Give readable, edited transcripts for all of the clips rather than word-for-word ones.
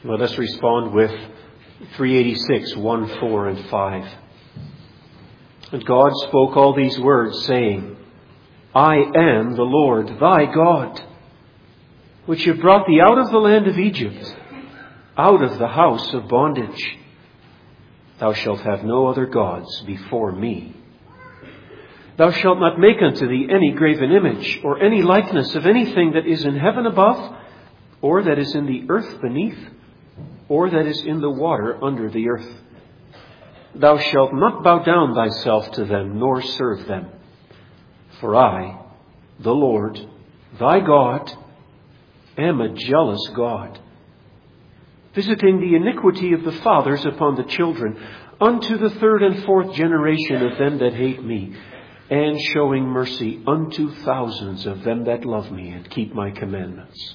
Let us respond with 386, 1, 4, and 5. And God spoke all these words, saying, I am the Lord thy God, which have brought thee out of the land of Egypt, out of the house of bondage. Thou shalt have no other gods before me. Thou shalt not make unto thee any graven image, or any likeness of anything that is in heaven above, or that is in the earth beneath, or that is in the water under the earth. Thou shalt not bow down thyself to them, nor serve them. For I, the Lord, thy God, am a jealous God, visiting the iniquity of the fathers upon the children, unto the third and fourth generation of them that hate me, and showing mercy unto thousands of them that love me and keep my commandments.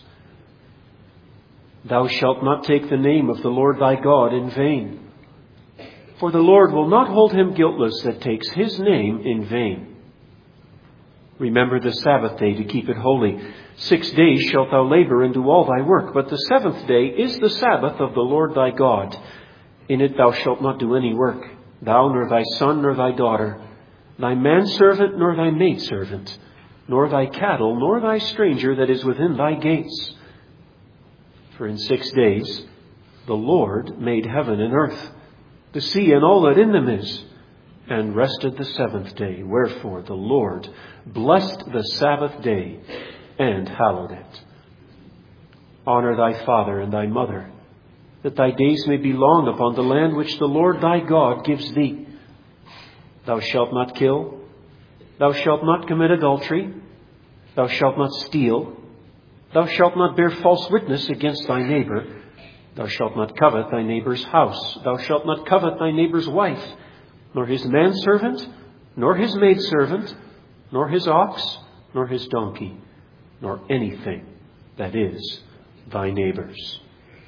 Thou shalt not take the name of the Lord thy God in vain, for the Lord will not hold him guiltless that takes his name in vain. Remember the Sabbath day to keep it holy. 6 days shalt thou labor and do all thy work, but the seventh day is the Sabbath of the Lord thy God. In it thou shalt not do any work, thou nor thy son nor thy daughter, thy manservant nor thy maidservant, nor thy cattle, nor thy stranger that is within thy gates. For in 6 days the Lord made heaven and earth, the sea and all that in them is, and rested the seventh day. Wherefore the Lord blessed the Sabbath day and hallowed it. Honor thy father and thy mother, that thy days may be long upon the land which the Lord thy God gives thee. Thou shalt not kill. Thou shalt not commit adultery. Thou shalt not steal. Thou shalt not bear false witness against thy neighbor. Thou shalt not covet thy neighbor's house. Thou shalt not covet thy neighbor's wife, nor his manservant, nor his maidservant, nor his ox, nor his donkey, nor anything that is thy neighbor's.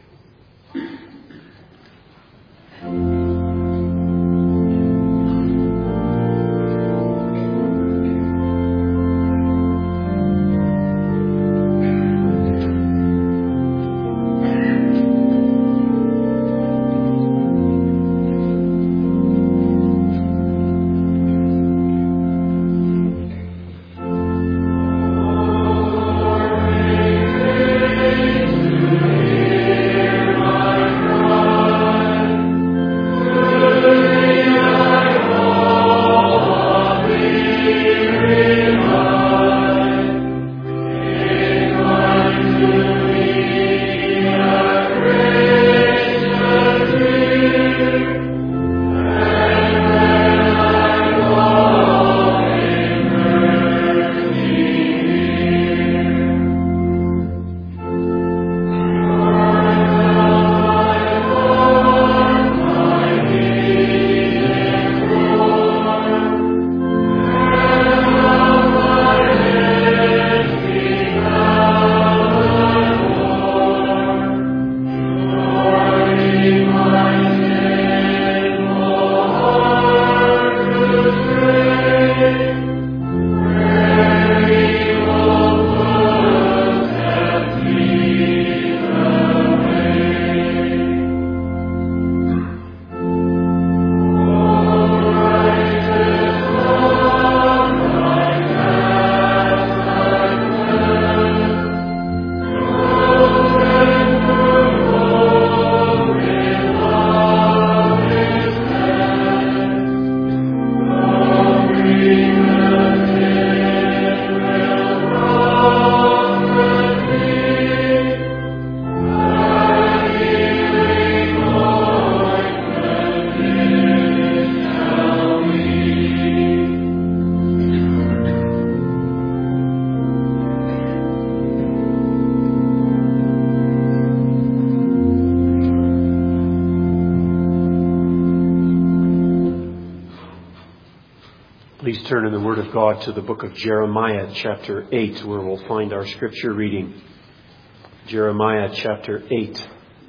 Please turn in the Word of God to the book of Jeremiah, chapter 8, where we'll find our scripture reading. Jeremiah, chapter 8.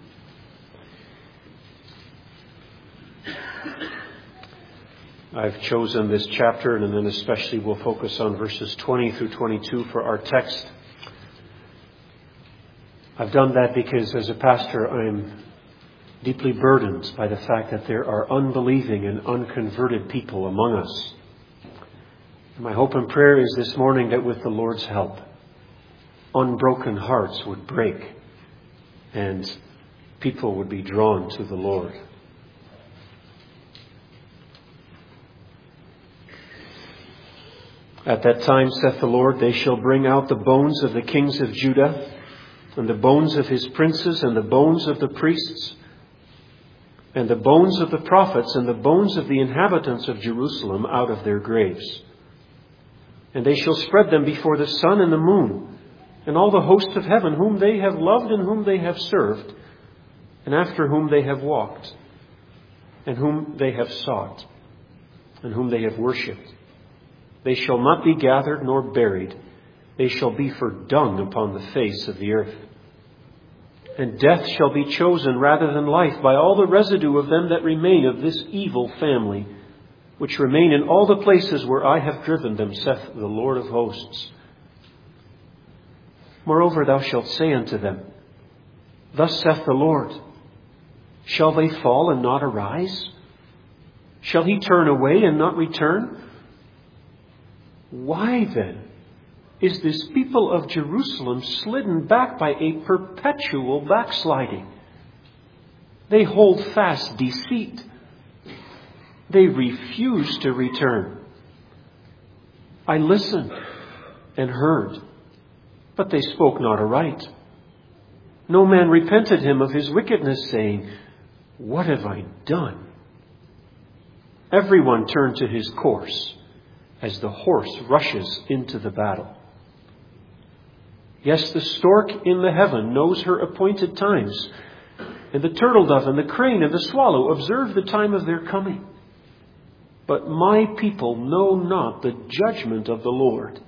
I've chosen this chapter, and then especially we'll focus on verses 20 through 22 for our text. I've done that because as a pastor I'm deeply burdened by the fact that there are unbelieving and unconverted people among us. And my hope and prayer is this morning that with the Lord's help, unbroken hearts would break and people would be drawn to the Lord. At that time, saith the Lord, they shall bring out the bones of the kings of Judah, and the bones of his princes, and the bones of the priests, and the bones of the prophets, and the bones of the inhabitants of Jerusalem out of their graves. And they shall spread them before the sun and the moon, and all the hosts of heaven, whom they have loved and whom they have served, and after whom they have walked, and whom they have sought, and whom they have worshipped. They shall not be gathered nor buried. They shall be for dung upon the face of the earth. And death shall be chosen rather than life by all the residue of them that remain of this evil family, which remain in all the places where I have driven them, saith the Lord of hosts. Moreover, thou shalt say unto them, Thus saith the Lord, shall they fall and not arise? Shall he turn away and not return? Why then is this people of Jerusalem slidden back by a perpetual backsliding? They hold fast deceit. They refuse to return. I listened and heard, but they spoke not aright. No man repented him of his wickedness, saying, What have I done? Everyone turned to his course, as the horse rushes into the battle. Yes, the stork in the heaven knows her appointed times, and the turtle dove and the crane and the swallow observe the time of their coming. But my people know not the judgment of the Lord.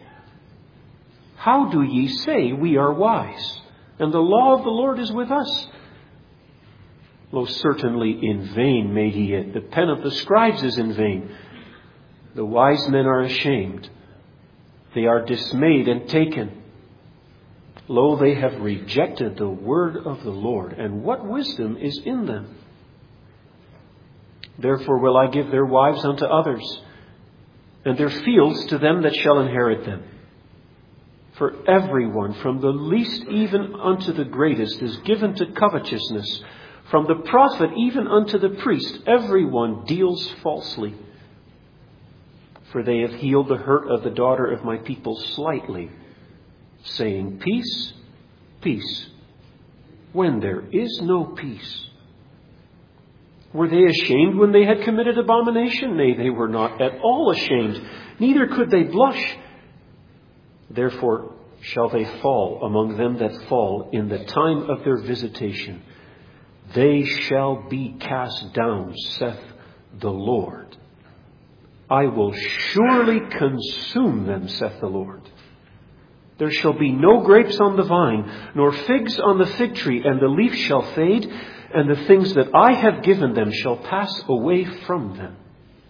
How do ye say, We are wise, and the law of the Lord is with us? Most certainly in vain made he it. The pen of the scribes is in vain. The wise men are ashamed. They are dismayed and taken. Lo, they have rejected the word of the Lord, and what wisdom is in them? Therefore will I give their wives unto others, and their fields to them that shall inherit them. For everyone, from the least even unto the greatest, is given to covetousness. From the prophet even unto the priest, everyone deals falsely. For they have healed the hurt of the daughter of my people slightly, saying, Peace, peace, when there is no peace. Were they ashamed when they had committed abomination? Nay, they were not at all ashamed, neither could they blush. Therefore shall they fall among them that fall in the time of their visitation. They shall be cast down, saith the Lord. I will surely consume them, saith the Lord. There shall be no grapes on the vine, nor figs on the fig tree, and the leaf shall fade, and the things that I have given them shall pass away from them.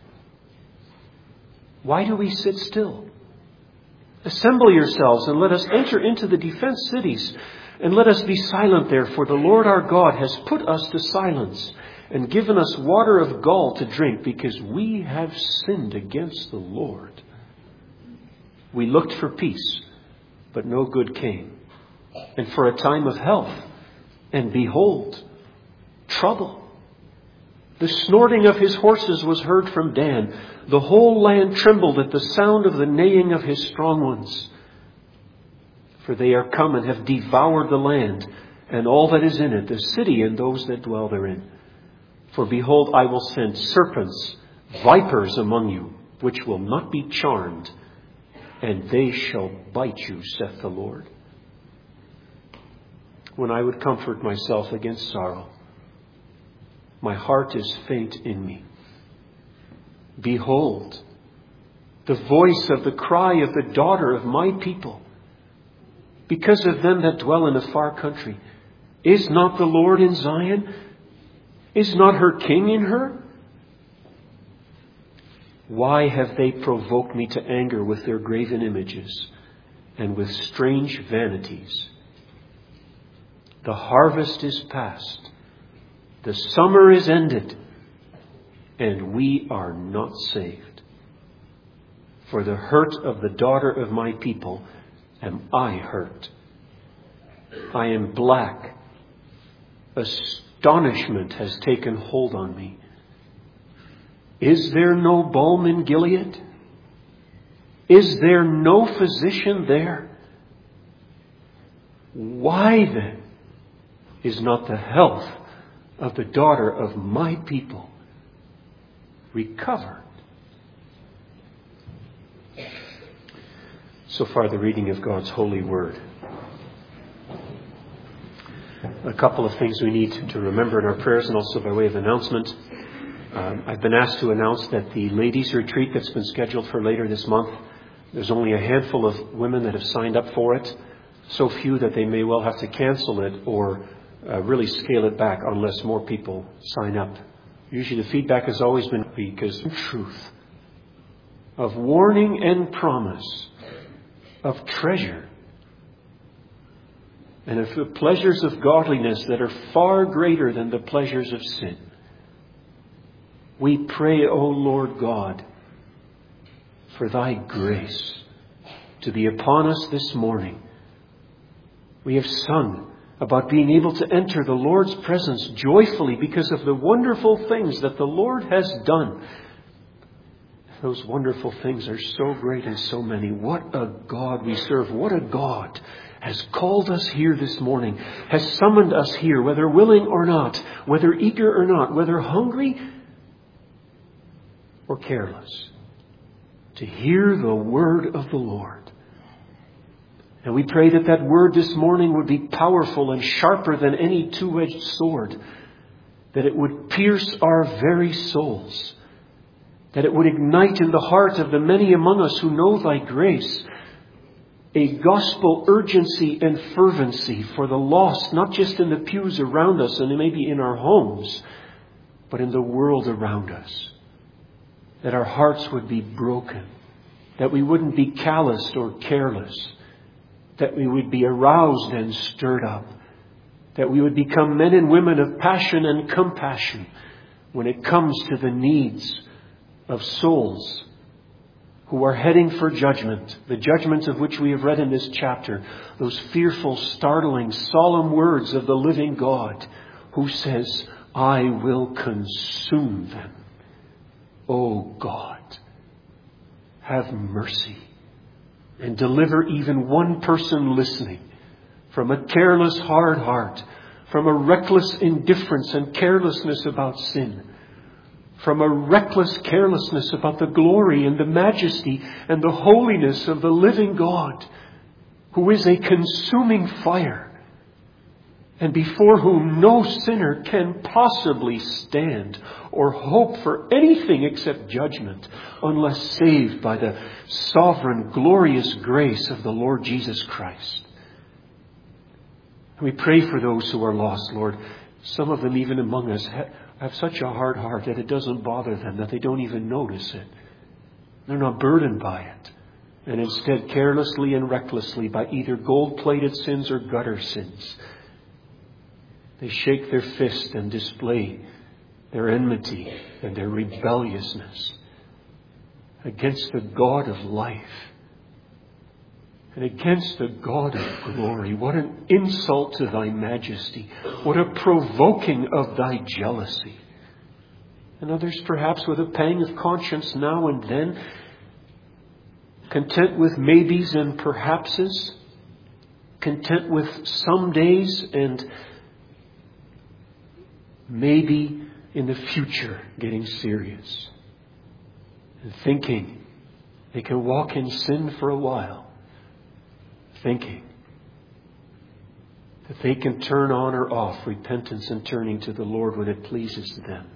Why do we sit still? Assemble yourselves, and let us enter into the defense cities, and let us be silent there, for the Lord our God has put us to silence, and given us water of gall to drink, because we have sinned against the Lord. We looked for peace, but no good came, and for a time of health, and behold, trouble. The snorting of his horses was heard from Dan. The whole land trembled at the sound of the neighing of his strong ones. For they are come and have devoured the land, and all that is in it, the city and those that dwell therein. For behold, I will send serpents, vipers among you, which will not be charmed, and they shall bite you, saith the Lord. When I would comfort myself against sorrow, my heart is faint in me. Behold, the voice of the cry of the daughter of my people, because of them that dwell in a far country. Is not the Lord in Zion? Is not her king in her? Why have they provoked me to anger with their graven images and with strange vanities? The harvest is past. The summer is ended. And we are not saved. For the hurt of the daughter of my people am I hurt. I am black. Astonishment has taken hold on me. Is there no balm in Gilead? Is there no physician there? Why then is not the health of the daughter of my people recovered? So far, the reading of God's holy word. A couple of things we need to remember in our prayers, and also by way of announcement. I've been asked to announce that the ladies' retreat that's been scheduled for later this month, there's only a handful of women that have signed up for it. So few that they may well have to cancel it or really scale it back unless more people sign up. Usually the feedback has always been because of truth, of warning and promise, of treasure, and of the pleasures of godliness that are far greater than the pleasures of sin. We pray, O Lord God, for Thy grace to be upon us this morning. We have sung about being able to enter the Lord's presence joyfully because of the wonderful things that the Lord has done. Those wonderful things are so great and so many. What a God we serve. What a God has called us here this morning, has summoned us here, whether willing or not, whether eager or not, whether hungry or careless, to hear the word of the Lord. And we pray that that word this morning would be powerful and sharper than any two-edged sword, that it would pierce our very souls, that it would ignite in the heart of the many among us who know Thy grace a gospel urgency and fervency for the lost, not just in the pews around us and maybe in our homes, but in the world around us. That our hearts would be broken, that we wouldn't be calloused or careless, that we would be aroused and stirred up, that we would become men and women of passion and compassion when it comes to the needs of souls who are heading for judgment, the judgment of which we have read in this chapter, those fearful, startling, solemn words of the living God who says, I will consume them. O God, have mercy and deliver even one person listening from a careless hard heart, from a reckless indifference and carelessness about sin, from a reckless carelessness about the glory and the majesty and the holiness of the living God, who is a consuming fire, and before whom no sinner can possibly stand or hope for anything except judgment, unless saved by the sovereign, glorious grace of the Lord Jesus Christ. And we pray for those who are lost, Lord. Some of them, even among us, have such a hard heart that it doesn't bother them, that they don't even notice it. They're not burdened by it. And instead, carelessly and recklessly, by either gold-plated sins or gutter sins, they shake their fist and display their enmity and their rebelliousness against the God of life and against the God of glory. What an insult to Thy majesty. What a provoking of Thy jealousy. And others perhaps with a pang of conscience now and then, content with maybes and perhapses, content with some days and maybe in the future getting serious, and thinking they can walk in sin for a while, thinking that they can turn on or off repentance and turning to the Lord when it pleases them.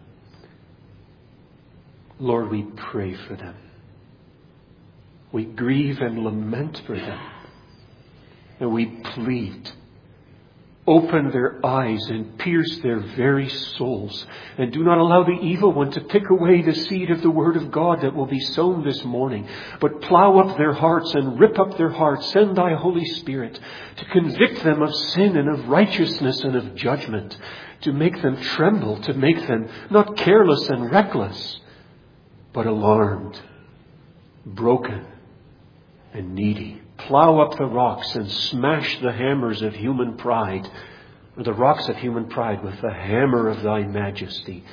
Lord, we pray for them. We grieve and lament for them. And we plead Open their eyes and pierce their very souls. And do not allow the evil one to pick away the seed of the Word of God that will be sown this morning. But plow up their hearts and rip up their hearts. Send thy Holy Spirit to convict them of sin and of righteousness and of judgment. To make them tremble. To make them not careless and reckless, but alarmed, broken, and needy. Plow up the rocks and smash the hammers of human pride, or the rocks of human pride, with the hammer of thy majesty.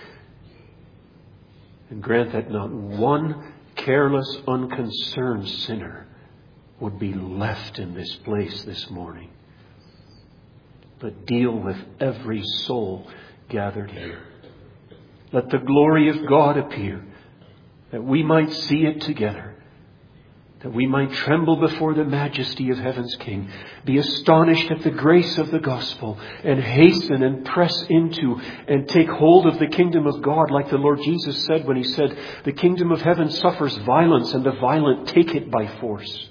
And grant that not one careless, unconcerned sinner would be left in this place this morning. But deal with every soul gathered here. Let the glory of God appear, that we might see it together. That we might tremble before the majesty of heaven's King, be astonished at the grace of the gospel, and hasten and press into and take hold of the kingdom of God, like the Lord Jesus said when he said, the kingdom of heaven suffers violence, and the violent take it by force.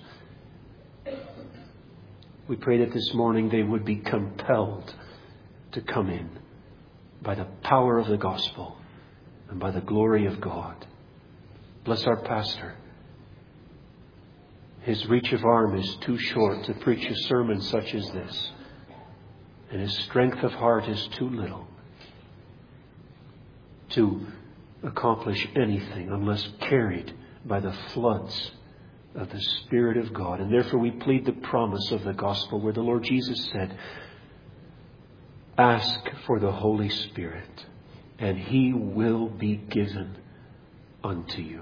We pray that this morning they would be compelled to come in by the power of the gospel and by the glory of God. Bless our pastor. His reach of arm is too short to preach a sermon such as this. And his strength of heart is too little to accomplish anything unless carried by the floods of the Spirit of God. And therefore we plead the promise of the gospel where the Lord Jesus said, ask for the Holy Spirit and he will be given unto you.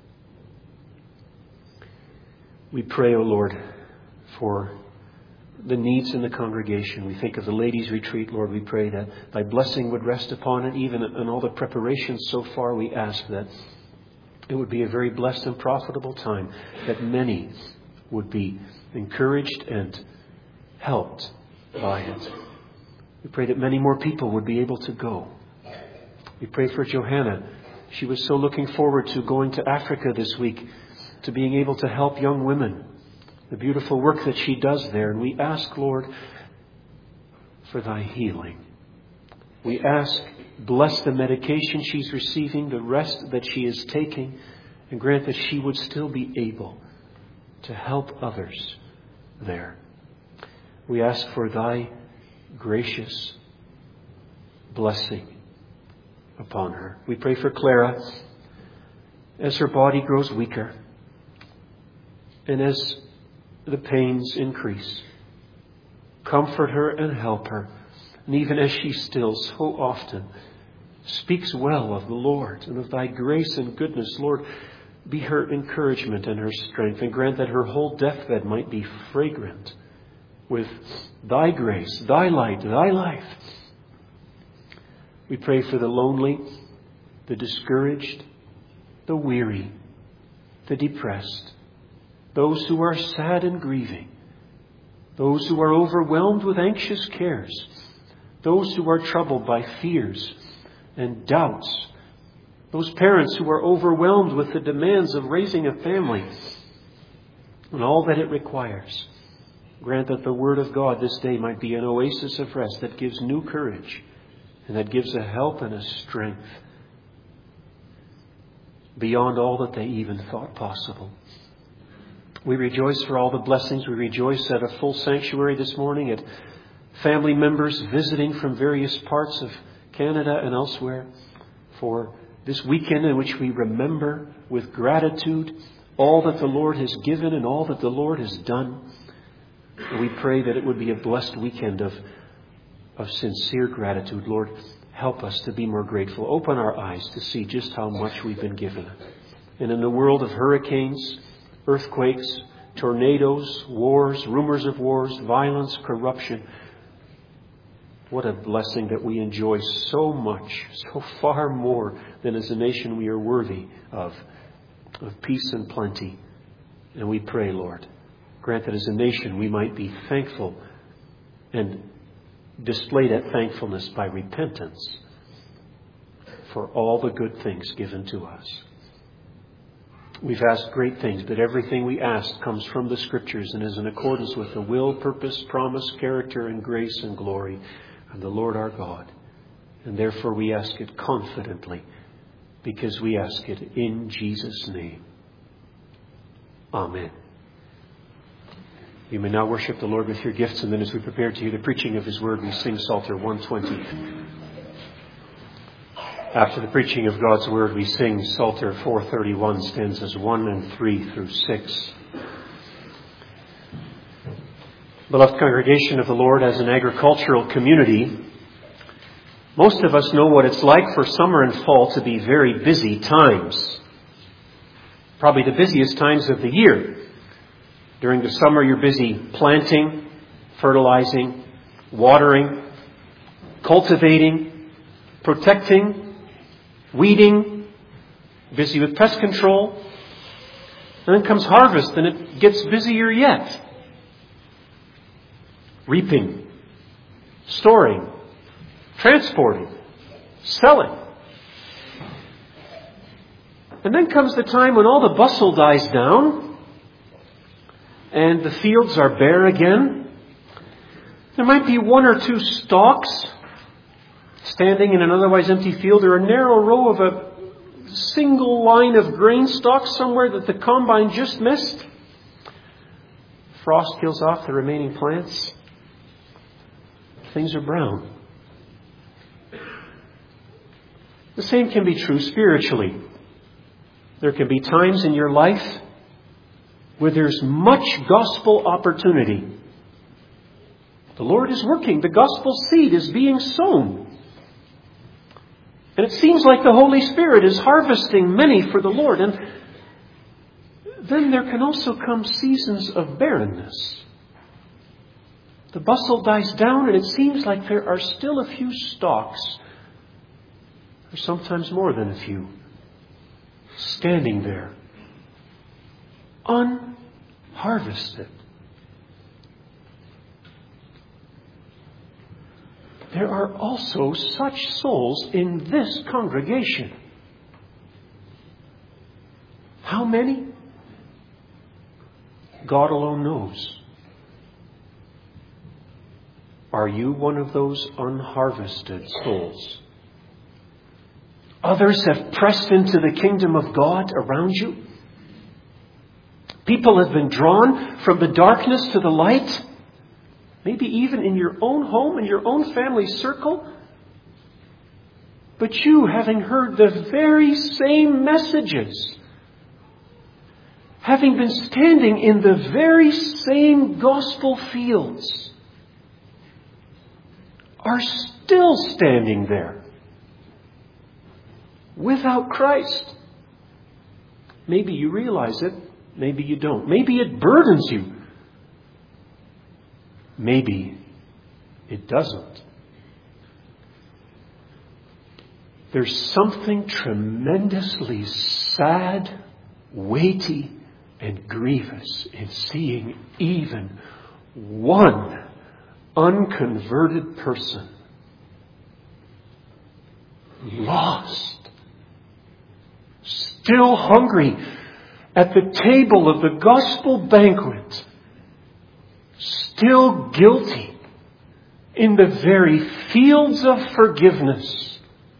We pray, O Lord, for the needs in the congregation. We think of the ladies' retreat, Lord. We pray that thy blessing would rest upon it. Even in all the preparations so far, we ask that it would be a very blessed and profitable time, that many would be encouraged and helped by it. We pray that many more people would be able to go. We pray for Johanna. She was so looking forward to going to Africa this week, to being able to help young women, the beautiful work that she does there. And we ask, Lord, for thy healing. We ask, bless the medication she's receiving, the rest that she is taking, and grant that she would still be able to help others there. We ask for thy gracious blessing upon her. We pray for Clara as her body grows weaker. And as the pains increase, comfort her and help her. And even as she still so often speaks well of the Lord and of thy grace and goodness, Lord, be her encouragement and her strength, and grant that her whole deathbed might be fragrant with thy grace, thy light, thy life. We pray for the lonely, the discouraged, the weary, the depressed, those who are sad and grieving, those who are overwhelmed with anxious cares, those who are troubled by fears and doubts, those parents who are overwhelmed with the demands of raising a family and all that it requires. Grant that the Word of God this day might be an oasis of rest that gives new courage and that gives a help and a strength beyond all that they even thought possible. We rejoice for all the blessings. We rejoice at a full sanctuary this morning, at family members visiting from various parts of Canada and elsewhere, for this weekend in which we remember with gratitude all that the Lord has given and all that the Lord has done. And we pray that it would be a blessed weekend of sincere gratitude. Lord, help us to be more grateful. Open our eyes to see just how much we've been given. And in the world of hurricanes, earthquakes, tornadoes, wars, rumors of wars, violence, corruption, what a blessing that we enjoy so much, so far more than as a nation we are worthy of peace and plenty. And we pray, Lord, grant that as a nation we might be thankful and display that thankfulness by repentance for all the good things given to us. We've asked great things, but everything we ask comes from the Scriptures and is in accordance with the will, purpose, promise, character, and grace and glory of the Lord our God. And therefore we ask it confidently, because we ask it in Jesus' name. Amen. You may now worship the Lord with your gifts, and then as we prepare to hear the preaching of His Word, we sing Psalter 120. After the preaching of God's Word, we sing Psalter 431, stanzas 1 and 3 through 6. Beloved congregation of the Lord, as an agricultural community, most of us know what it's like for summer and fall to be very busy times. Probably the busiest times of the year. During the summer, you're busy planting, fertilizing, watering, cultivating, protecting, weeding, busy with pest control. And then comes harvest, and it gets busier yet. Reaping, storing, transporting, selling. And then comes the time when all the bustle dies down and the fields are bare again. There might be one or two stalks standing in an otherwise empty field, or a narrow row of a single line of grain stalks somewhere that the combine just missed. Frost kills off the remaining plants. Things are brown. The same can be true spiritually. There can be times in your life where there's much gospel opportunity. The Lord is working. The gospel seed is being sown. And it seems like the Holy Spirit is harvesting many for the Lord. And then there can also come seasons of barrenness. The bustle dies down and it seems like there are still a few stalks, or sometimes more than a few, standing there, unharvested. There are also such souls in this congregation. How many? God alone knows. Are you one of those unharvested souls? Others have pressed into the kingdom of God around you. People have been drawn from the darkness to the light. Maybe even in your own home, in your own family circle. But you, having heard the very same messages, having been standing in the very same gospel fields, are still standing there without Christ. Maybe you realize it, maybe you don't. Maybe it burdens you. Maybe it doesn't. There's something tremendously sad, weighty, and grievous in seeing even one unconverted person lost, still hungry at the table of the gospel banquet, still guilty in the very fields of forgiveness.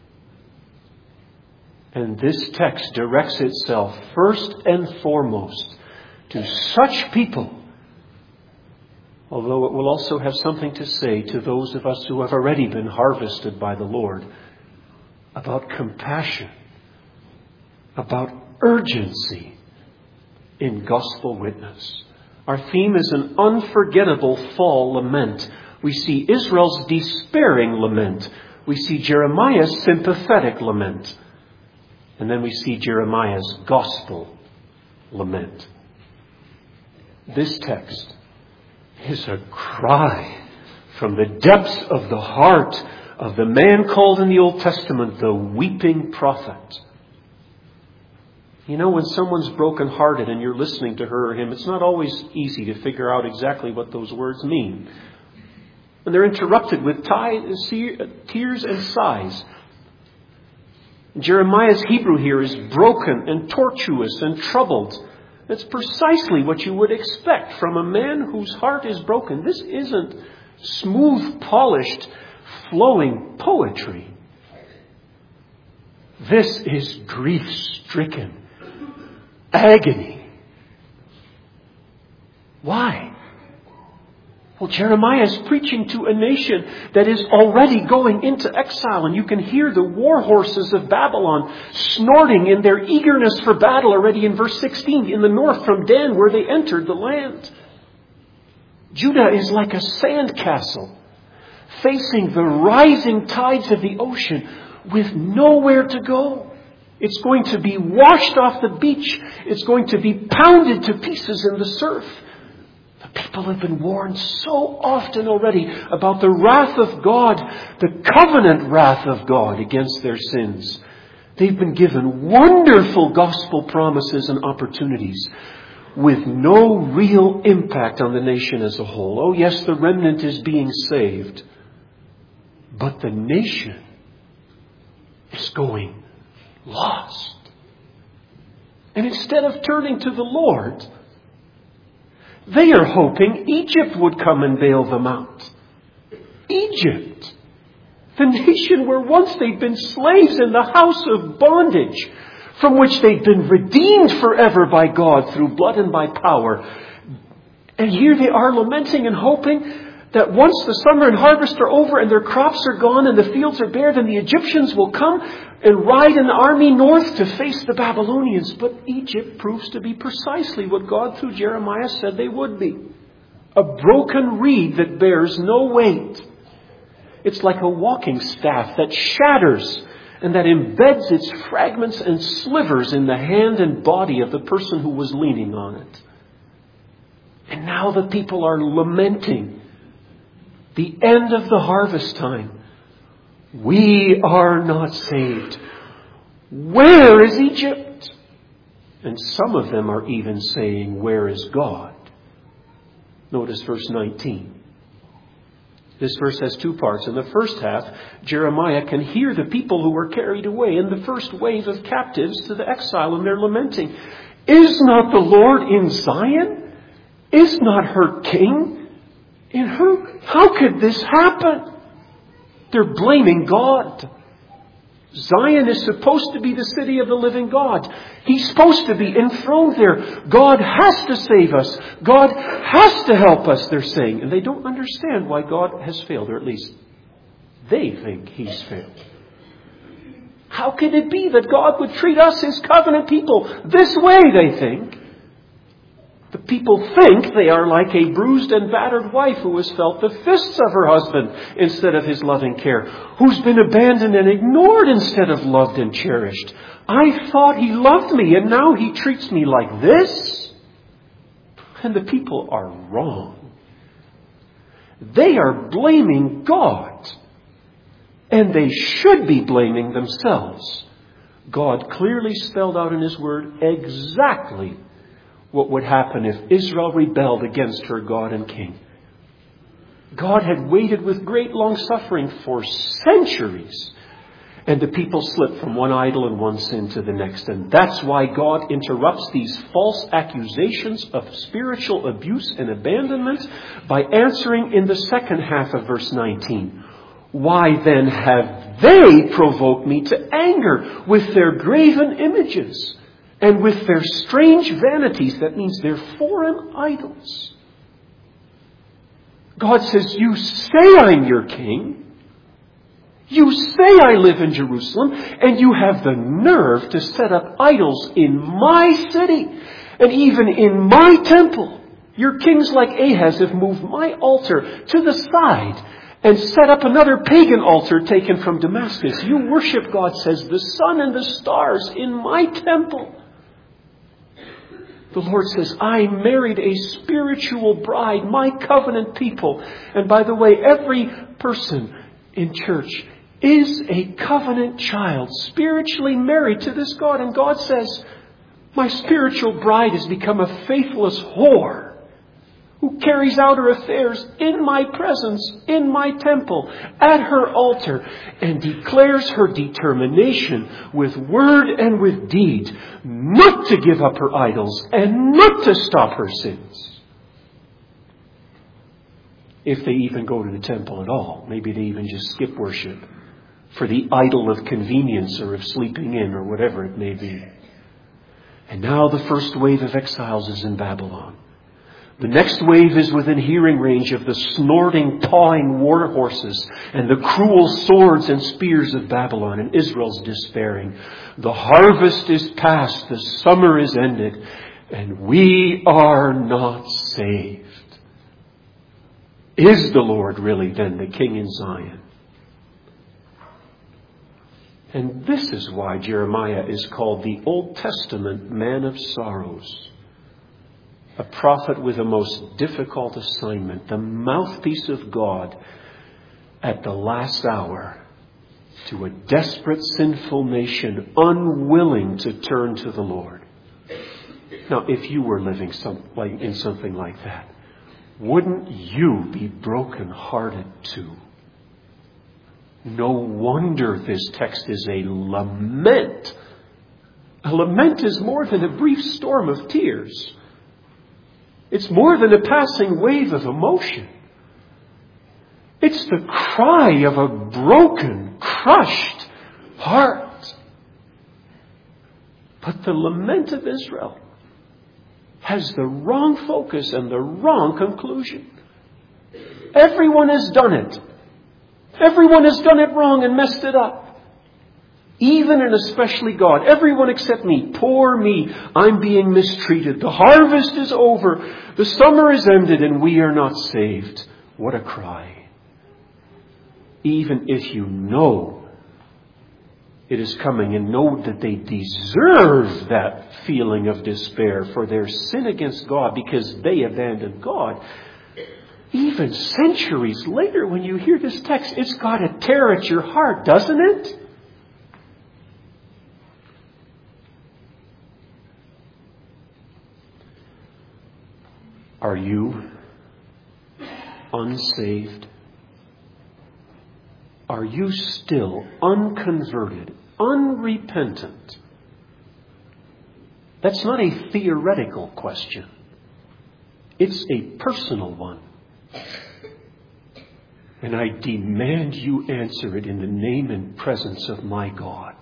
And this text directs itself first and foremost to such people, although it will also have something to say to those of us who have already been harvested by the Lord, about compassion, about urgency in gospel witness. Our theme is an unforgettable fall lament. We see Israel's despairing lament. We see Jeremiah's sympathetic lament. And then we see Jeremiah's gospel lament. This text is a cry from the depths of the heart of the man called in the Old Testament the weeping prophet. You know, when someone's brokenhearted and you're listening to her or him, it's not always easy to figure out exactly what those words mean. And they're interrupted with tears and sighs. Jeremiah's Hebrew here is broken and tortuous and troubled. That's precisely what you would expect from a man whose heart is broken. This isn't smooth, polished, flowing poetry. This is grief-stricken agony. Why? Well, Jeremiah is preaching to a nation that is already going into exile, and you can hear the war horses of Babylon snorting in their eagerness for battle already in verse 16 in the north from Dan where they entered the land. Judah is like a sandcastle facing the rising tides of the ocean with nowhere to go. It's going to be washed off the beach. It's going to be pounded to pieces in the surf. The people have been warned so often already about the wrath of God, the covenant wrath of God against their sins. They've been given wonderful gospel promises and opportunities with no real impact on the nation as a whole. Oh yes, the remnant is being saved, but the nation is going lost. And instead of turning to the Lord, they are hoping Egypt would come and bail them out. Egypt, the nation where once they'd been slaves in the house of bondage, from which they'd been redeemed forever by God through blood and by power. And here they are lamenting and hoping that once the summer and harvest are over and their crops are gone and the fields are bare, then the Egyptians will come and ride an army north to face the Babylonians. But Egypt proves to be precisely what God through Jeremiah said they would be. A broken reed that bears no weight. It's like a walking staff that shatters and that embeds its fragments and slivers in the hand and body of the person who was leaning on it. And now the people are lamenting the end of the harvest time. We are not saved. Where is Egypt? And some of them are even saying, where is God? Notice verse 19. This verse has two parts. In the first half, Jeremiah can hear the people who were carried away in the first wave of captives to the exile, and they're lamenting. Is not the Lord in Zion? Is not her king in her? How could this happen? They're blaming God. Zion is supposed to be the city of the living God. He's supposed to be enthroned there. God has to save us. God has to help us, they're saying. And they don't understand why God has failed, or at least they think He's failed. How can it be that God would treat us, His covenant people, this way, they think? The people think they are like a bruised and battered wife who has felt the fists of her husband instead of his loving care, who's been abandoned and ignored instead of loved and cherished. I thought he loved me and now he treats me like this? And the people are wrong. They are blaming God. And they should be blaming themselves. God clearly spelled out in His Word exactly what would happen if Israel rebelled against her God and King. God had waited with great long suffering for centuries, and the people slipped from one idol and one sin to the next. And that's why God interrupts these false accusations of spiritual abuse and abandonment by answering in the second half of verse 19. Why then have they provoked me to anger with their graven images? And with their strange vanities, that means their foreign idols. God says, you say I'm your king. You say I live in Jerusalem. And you have the nerve to set up idols in my city. And even in my temple. Your kings like Ahaz have moved my altar to the side and set up another pagan altar taken from Damascus. You worship, God says, the sun and the stars in my temple. The Lord says, I married a spiritual bride, my covenant people. And by the way, every person in church is a covenant child, spiritually married to this God. And God says, my spiritual bride has become a faithless whore who carries out her affairs in my presence, in my temple, at her altar, and declares her determination with word and with deed not to give up her idols and not to stop her sins. If they even go to the temple at all. Maybe they even just skip worship for the idol of convenience or of sleeping in or whatever it may be. And now the first wave of exiles is in Babylon. The next wave is within hearing range of the snorting, pawing war horses and the cruel swords and spears of Babylon, and Israel's despairing. The harvest is past, the summer is ended, and we are not saved. Is the Lord really then the King in Zion? And this is why Jeremiah is called the Old Testament man of sorrows. A prophet with a most difficult assignment, the mouthpiece of God at the last hour to a desperate, sinful nation unwilling to turn to the Lord. Now, if you were living in something like that, wouldn't you be brokenhearted too? No wonder this text is a lament. A lament is more than a brief storm of tears. It's more than a passing wave of emotion. It's the cry of a broken, crushed heart. But the lament of Israel has the wrong focus and the wrong conclusion. Everyone has done it. Everyone has done it wrong and messed it up. Even and especially God. Everyone except me. Poor me. I'm being mistreated. The harvest is over. The summer is ended and we are not saved. What a cry. Even if you know it is coming and know that they deserve that feeling of despair for their sin against God because they abandoned God. Even centuries later, when you hear this text, it's got to tear at your heart, doesn't it? Are you unsaved? Are you still unconverted, unrepentant? That's not a theoretical question. It's a personal one. And I demand you answer it in the name and presence of my God.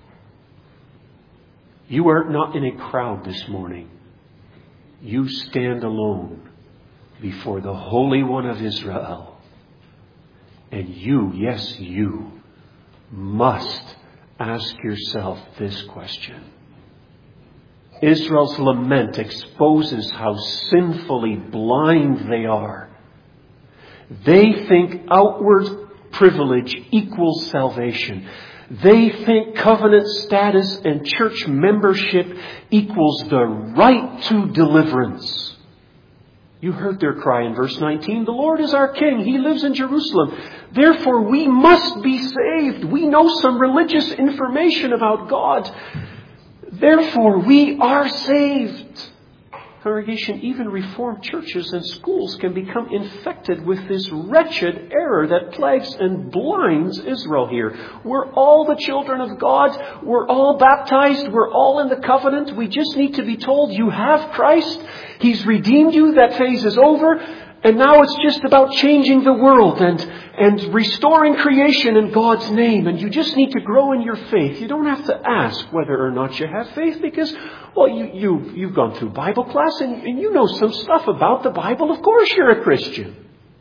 You are not in a crowd this morning. You stand alone before the Holy One of Israel. And you, yes, you, must ask yourself this question. Israel's lament exposes how sinfully blind they are. They think outward privilege equals salvation. They think covenant status and church membership equals the right to deliverance. You heard their cry in verse 19. The Lord is our King. He lives in Jerusalem. Therefore, we must be saved. We know some religious information about God. Therefore, we are saved. Congregation, even Reformed churches and schools can become infected with this wretched error that plagues and blinds Israel here. We're all the children of God. We're all baptized. We're all in the covenant. We just need to be told you have Christ. He's redeemed you. That phase is over. And now it's just about changing the world and restoring creation in God's name. And you just need to grow in your faith. You don't have to ask whether or not you have faith because, well, you've gone through Bible class and you know some stuff about the Bible. Of course you're a Christian.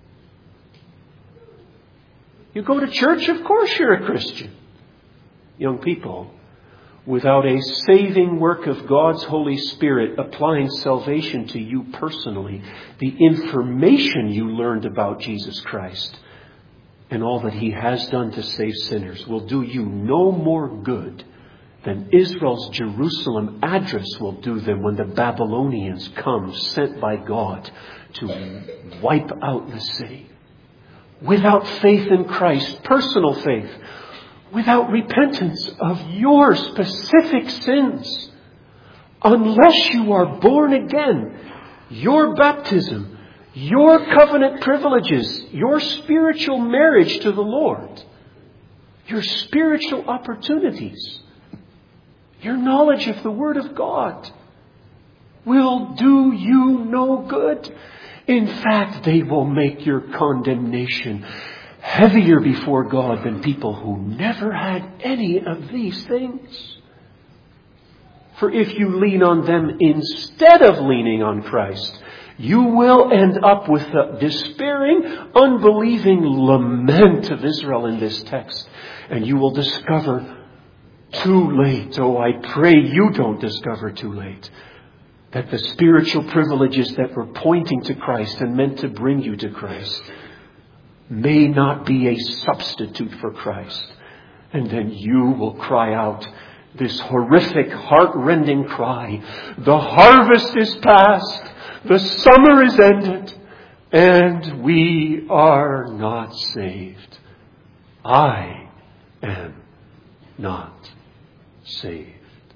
You go to church, of course you're a Christian. Young people, without a saving work of God's Holy Spirit applying salvation to you personally, the information you learned about Jesus Christ and all that He has done to save sinners will do you no more good than Israel's Jerusalem address will do them when the Babylonians come, sent by God to wipe out the city. Without faith in Christ, personal faith, without repentance of your specific sins, unless you are born again, your baptism, your covenant privileges, your spiritual marriage to the Lord, your spiritual opportunities, your knowledge of the Word of God will do you no good. In fact, they will make your condemnation heavier before God than people who never had any of these things. For if you lean on them instead of leaning on Christ, you will end up with the despairing, unbelieving lament of Israel in this text. And you will discover too late, oh, I pray you don't discover too late, that the spiritual privileges that were pointing to Christ and meant to bring you to Christ may not be a substitute for Christ. And then you will cry out this horrific, heart-rending cry, the harvest is past, the summer is ended, and we are not saved. I am not saved.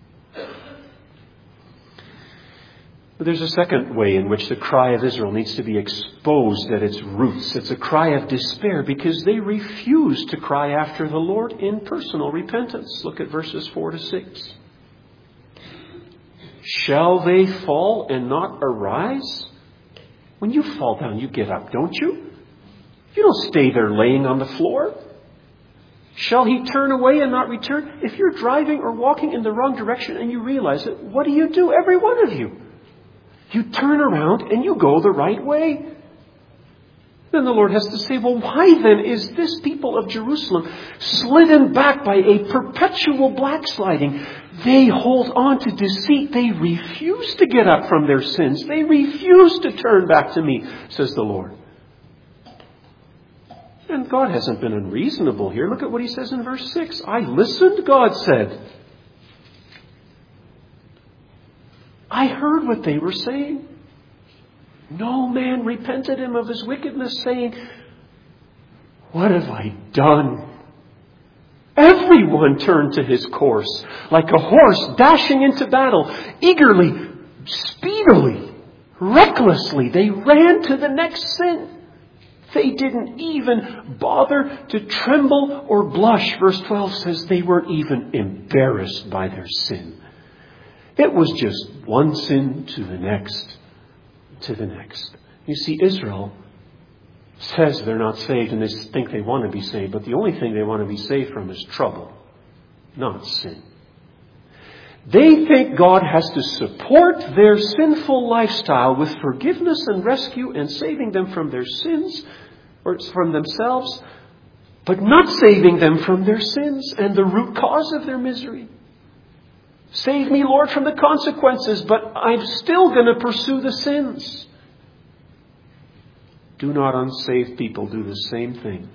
But there's a second way in which the cry of Israel needs to be exposed at its roots. It's a cry of despair because they refuse to cry after the Lord in personal repentance. Look at verses 4 to 6. Shall they fall and not arise? When you fall down, you get up, don't you? You don't stay there laying on the floor. Shall he turn away and not return? If you're driving or walking in the wrong direction and you realize it, what do? Every one of you. You turn around and you go the right way. Then the Lord has to say, well, why then is this people of Jerusalem slidden back by a perpetual backsliding? They hold on to deceit. They refuse to get up from their sins. They refuse to turn back to me, says the Lord. And God hasn't been unreasonable here. Look at what he says in verse 6. I listened, God said. I heard what they were saying. No man repented him of his wickedness, saying, what have I done? Everyone turned to his course, like a horse dashing into battle. Eagerly, speedily, recklessly, they ran to the next sin. They didn't even bother to tremble or blush. Verse 12 says they weren't even embarrassed by their sin. It was just one sin to the next, to the next. You see, Israel says they're not saved and they think they want to be saved, but the only thing they want to be saved from is trouble, not sin. They think God has to support their sinful lifestyle with forgiveness and rescue and saving them from their sins or from themselves, but not saving them from their sins and the root cause of their misery. Save me, Lord, from the consequences, but I'm still going to pursue the sins. Do not unsaved people do the same thing.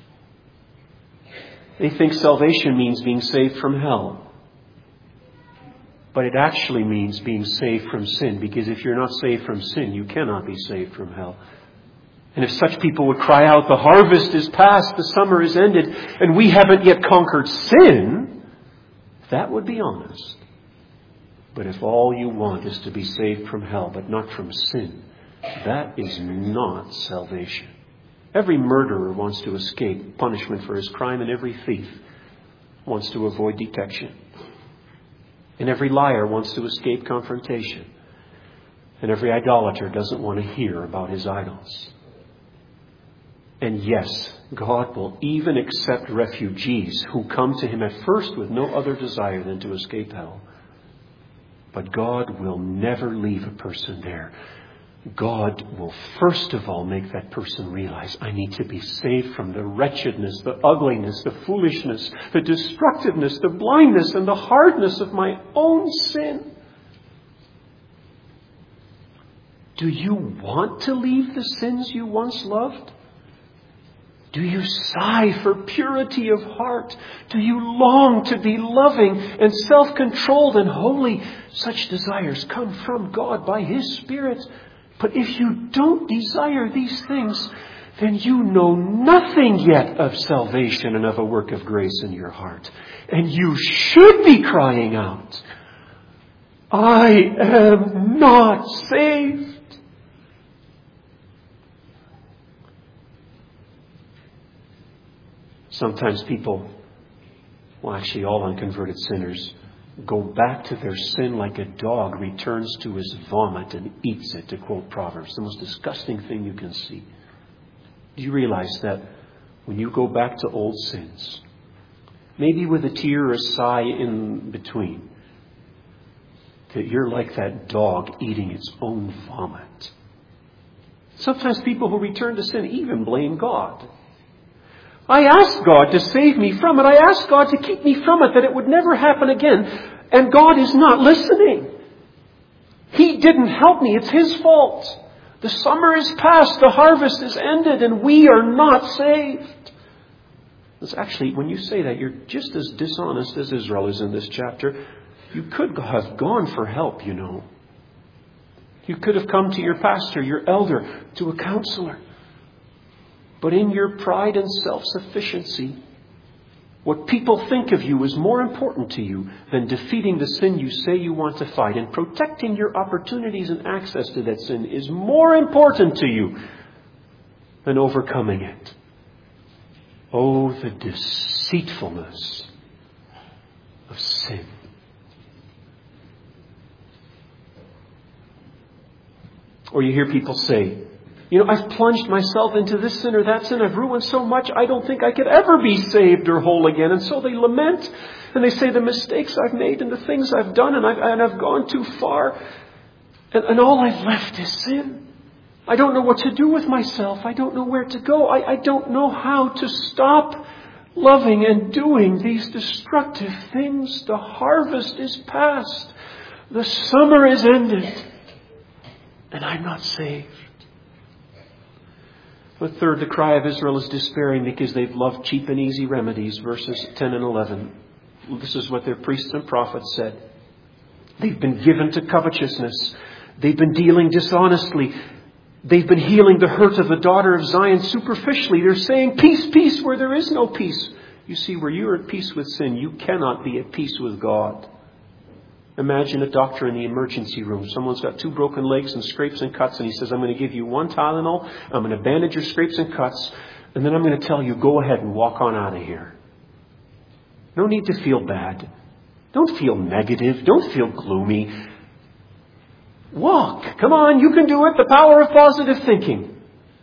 They think salvation means being saved from hell. But it actually means being saved from sin, because if you're not saved from sin, you cannot be saved from hell. And if such people would cry out, the harvest is past, the summer is ended, and we haven't yet conquered sin, that would be honest. But if all you want is to be saved from hell, but not from sin, that is not salvation. Every murderer wants to escape punishment for his crime, and every thief wants to avoid detection. And every liar wants to escape confrontation. And every idolater doesn't want to hear about his idols. And yes, God will even accept refugees who come to him at first with no other desire than to escape hell. But God will never leave a person there. God will first of all make that person realize, I need to be saved from the wretchedness, the ugliness, the foolishness, the destructiveness, the blindness, and the hardness of my own sin. Do you want to leave the sins you once loved? Do you sigh for purity of heart? Do you long to be loving and self-controlled and holy? Such desires come from God by His Spirit. But if you don't desire these things, then you know nothing yet of salvation and of a work of grace in your heart. And you should be crying out, I am not saved. Sometimes people, well, actually all unconverted sinners, go back to their sin like a dog returns to his vomit and eats it, to quote Proverbs. The most disgusting thing you can see. Do you realize that when you go back to old sins, maybe with a tear or a sigh in between, that you're like that dog eating its own vomit? Sometimes people who return to sin even blame God. I asked God to save me from it. I asked God to keep me from it, that it would never happen again. And God is not listening. He didn't help me. It's His fault. The summer is past. The harvest is ended. And we are not saved. It's actually, when you say that, you're just as dishonest as Israel is in this chapter. You could have gone for help, you know. You could have come to your pastor, your elder, to a counselor. But in your pride and self-sufficiency, what people think of you is more important to you than defeating the sin you say you want to fight. And protecting your opportunities and access to that sin is more important to you than overcoming it. Oh, the deceitfulness of sin. Or you hear people say, you know, I've plunged myself into this sin or that sin. I've ruined so much, I don't think I could ever be saved or whole again. And so they lament and they say the mistakes I've made and the things I've done and I've gone too far. And all I've left is sin. I don't know what to do with myself. I don't know where to go. I don't know how to stop loving and doing these destructive things. The harvest is past. The summer is ended. And I'm not saved. But third, the cry of Israel is despairing because they've loved cheap and easy remedies. Verses 10 and 11. This is what their priests and prophets said. They've been given to covetousness. They've been dealing dishonestly. They've been healing the hurt of the daughter of Zion superficially. They're saying, peace, peace, where there is no peace. You see, where you're at peace with sin, you cannot be at peace with God. Imagine a doctor in the emergency room. Someone's got 2 broken legs and scrapes and cuts, and he says, I'm going to give you 1 Tylenol, I'm going to bandage your scrapes and cuts, and then I'm going to tell you, go ahead and walk on out of here. No need to feel bad. Don't feel negative. Don't feel gloomy. Walk. Come on, you can do it. The power of positive thinking.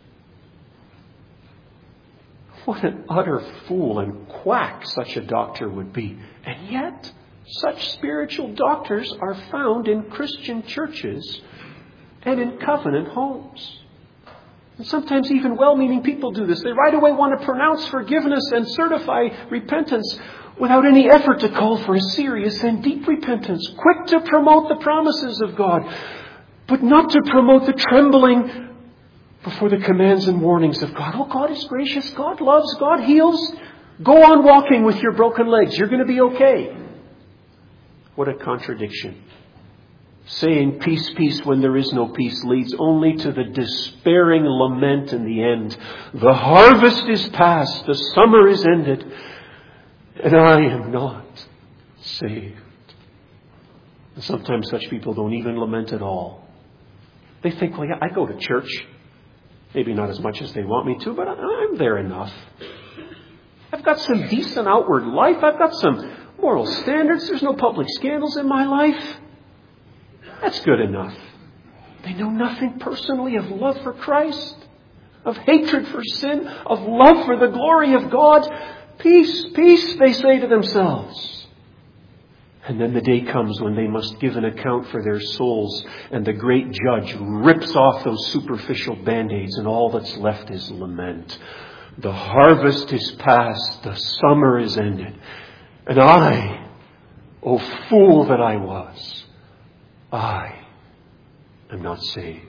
What an utter fool and quack such a doctor would be. And yet, such spiritual doctors are found in Christian churches and in covenant homes. And sometimes even well-meaning people do this. They right away want to pronounce forgiveness and certify repentance without any effort to call for a serious and deep repentance. Quick to promote the promises of God, but not to promote the trembling before the commands and warnings of God. Oh, God is gracious. God loves. God heals. Go on walking with your broken legs. You're going to be okay. What a contradiction. Saying peace, peace when there is no peace leads only to the despairing lament in the end. The harvest is past, the summer is ended, and I am not saved. And sometimes such people don't even lament at all. They think, well, yeah, I go to church. Maybe not as much as they want me to, but I'm there enough. I've got some decent outward life. I've got some moral standards. There's no public scandals in my life. That's good enough. They know nothing personally of love for Christ, of hatred for sin, of love for the glory of God. Peace, peace, they say to themselves. And then the day comes when they must give an account for their souls, and the great judge rips off those superficial band-aids, and all that's left is lament. The harvest is past, the summer is ended. And I, oh fool that I was, I am not saved.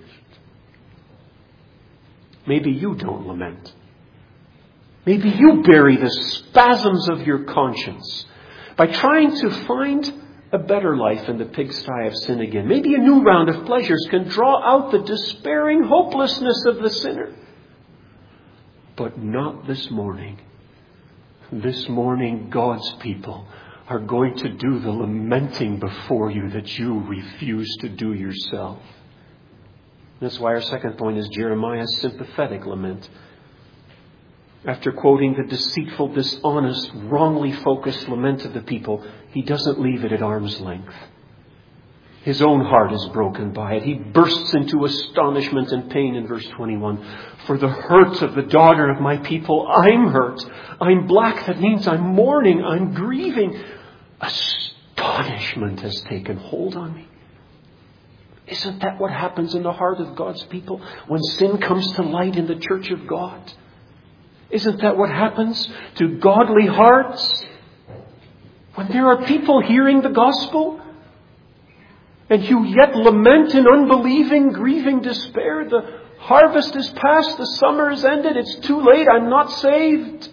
Maybe you don't lament. Maybe you bury the spasms of your conscience by trying to find a better life in the pigsty of sin again. Maybe a new round of pleasures can draw out the despairing hopelessness of the sinner. But not this morning. This morning, God's people are going to do the lamenting before you that you refuse to do yourself. That's why our second point is Jeremiah's sympathetic lament. After quoting the deceitful, dishonest, wrongly focused lament of the people, he doesn't leave it at arm's length. His own heart is broken by it. He bursts into astonishment and pain in verse 21. For the hurt of the daughter of my people, I'm hurt. I'm black. That means I'm mourning. I'm grieving. Astonishment has taken hold on me. Isn't that what happens in the heart of God's people when sin comes to light in the church of God? Isn't that what happens to godly hearts when there are people hearing the gospel and you yet lament in unbelieving, grieving despair? The harvest is past, the summer is ended, it's too late, I'm not saved.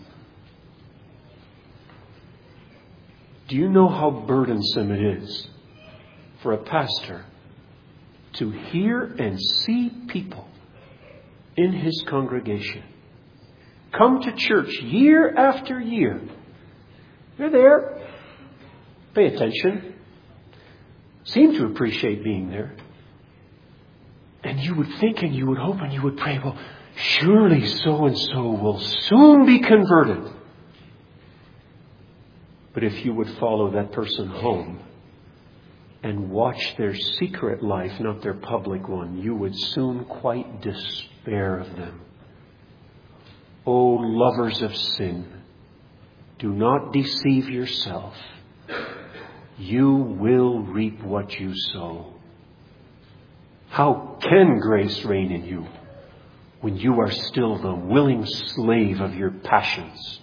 Do you know how burdensome it is for a pastor to hear and see people in his congregation come to church year after year? They're there, pay attention, seem to appreciate being there. And you would think and you would hope and you would pray, well, surely so-and-so will soon be converted. But if you would follow that person home and watch their secret life, not their public one, you would soon quite despair of them. O lovers of sin, do not deceive yourself. You will reap what you sow. How can grace reign in you when you are still the willing slave of your passions?